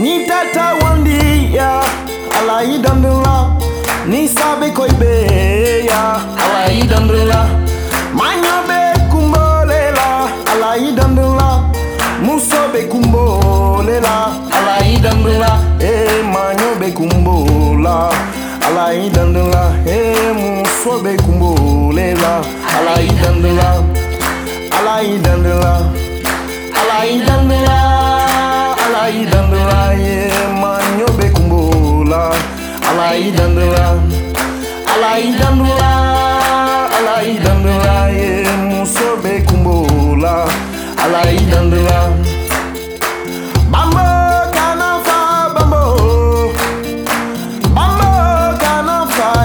Ni tata wandi ya Alai dandula Ni sabe koibe ya Alai dandula Manyo be kumbolela Alai dandula Muso be kumbolela Alai dandula manyo be kumbola Alai dandula muso be kumbolela Alai dandula Alai dandula Alai dandula Alai dandula manyo be kumbola Alai dandula Alai dandula Alai dandula muso be kumbola Alai dandula Bambo kanafa bambo Bambo kanafa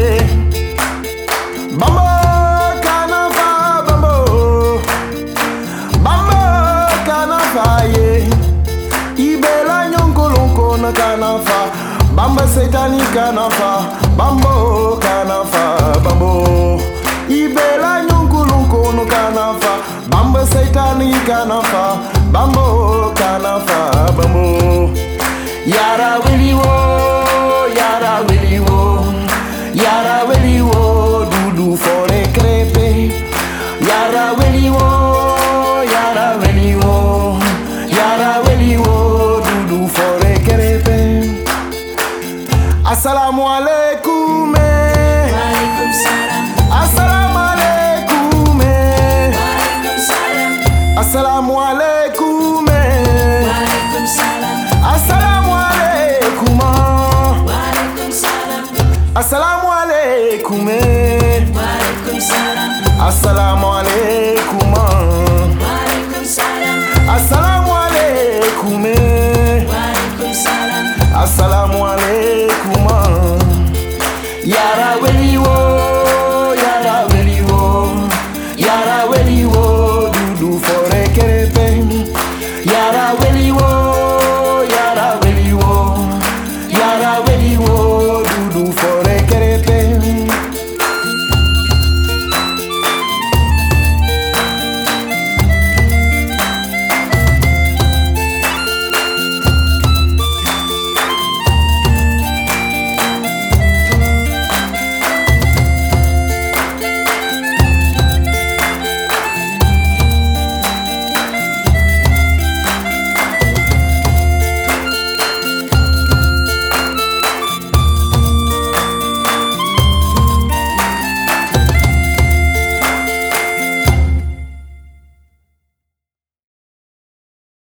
Bambo kanafa bambo Bambo kanafa Ibela nyonkolonko na kanafa Bamba setani kanafa Bambo kanafa bambo Ibela nyonkolonko no kanafa Bamba setani kanafa Bambo kanafa bambo Yara willy wo Yara willy wo Yara willy wo Dudu for a crepe Yara willy wo Yara willy wo Yara willy wo Dudu for a crepe Assalamu alaikum Walaikum salam. Assalamu alaikum Walaikum salam. Assalamu alaikum Walaikum salam. Assalamu alaikum Walaikum salam. Assalamu alaikum Walaikum salam. Assalamu alaikum Walaikum salam. Assalamu alaikum Walaikum salam. Assalamu alaikum Yara willy wo Yara willy wo Yara willy wo Dudu for a crepe